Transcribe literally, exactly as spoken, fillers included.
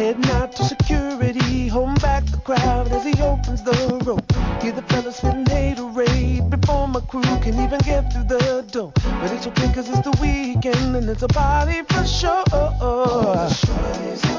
Heading out to security, home back the crowd as he opens the rope. Hear the fellas spitting haterade before my crew can even get through the door. But it's okay cause it's the weekend and it's a party for sure.